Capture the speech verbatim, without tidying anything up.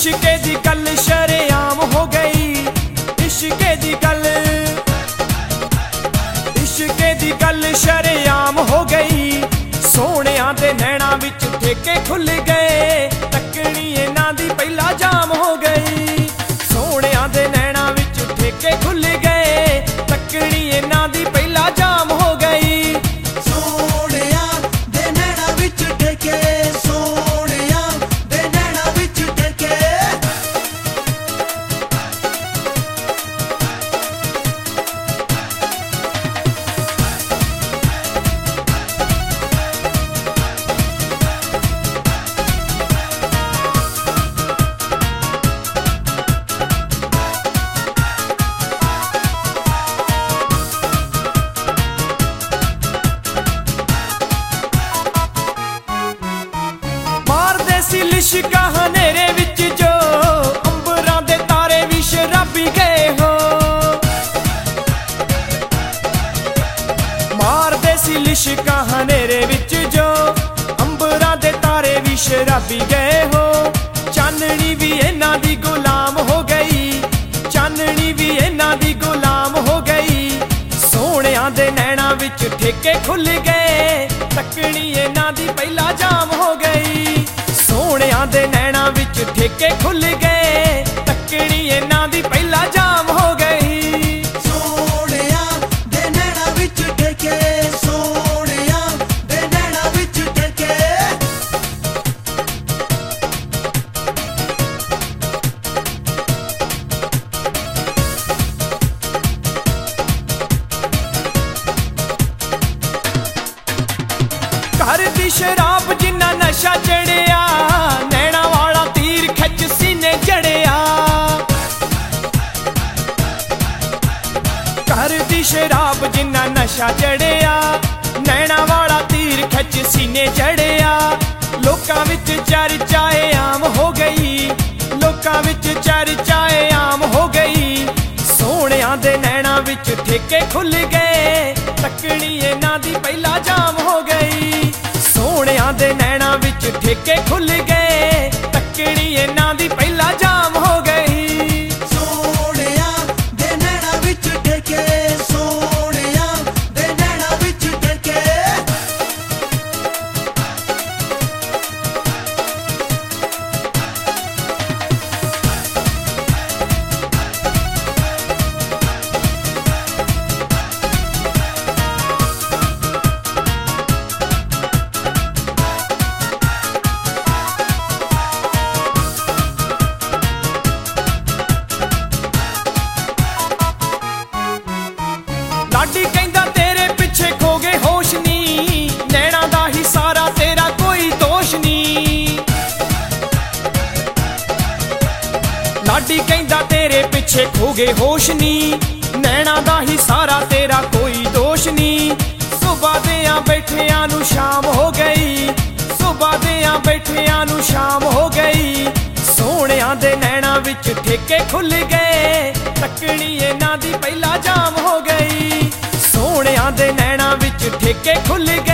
इश्के दी गल शरेआम हो गई, इश्के दी गल इश्के दी गल शरेआम हो गई। सोहणियां दे नैना विच ठेके खुल गए, तकनी इन्हां दी पहला जाम हो गई। सोहणियां दे नैना विच ठेके खुल गए, तकनी इन्हां दी पहला जाम हो गई। सोहणियां दे नैना विच ठेके, सोहणियां दे नैना विच ठेके। लिशका हनेरे विच जो अंबरां दे तारे भी शराबी गए हो। मारदे सी लिशका हनेरे विच जो अंबरां दे तारे भी शराबी गए हो। चाननी भी इन्हां दी गुलाम हो गई, चाननी भी इन्हां दी गुलाम हो गई। सोहणियां दे नैना विच ठेके खुल गए, तकनी इन्हां दी पहला जाम हो गई। सोहणियां दे नैना विच ठेके खुल गए, तकनी इन्हां दी पहला जाम हो गई। सोहणियां दे नैना विच ठेके, सोहणियां दे नैना विच ठेके। घर दी शराब जिन्ना नशा चढ़िया, नैना वाला तीर खच सीने जड़िया। घर दी शराब जिन्ना नशा चढ़िया, नैना वाला तीर खच सीने जड़िया। लोकां विच चर्चाए आम हो गई, लोकां विच चर्चाए आम हो गई। सोहणियां दे नैना विच ठेके खुल गए, तकनी इन्हां दी पहला जाम हो गई। सोहणियां दे नैना विच ठेके खुल गए, तकनी इन्हां दी पहला जाम हो गई। सोहणियां दे नैना विच ठेके, सोहणियां दे नैना विच ठेके। लाडी कहंदा तेरे पिछे खो गए होश नी, नैना दा ही सारा तेरा कोई दोष नी। लाडी कहंदा तेरे पिछे खो गए होश नी, नैना दा ही सारा तेरा कोई दोष नी। सुबह देयां बैठियां नू शाम हो गई, सुबह देयां बैठियां नू शाम हो गई। सोहणियां दे नैना विच ठेके खुल गए, तकनी इन्हां दी पहला जाम हो गई। सोहणियां दे नैना विच ठेके खुल गए।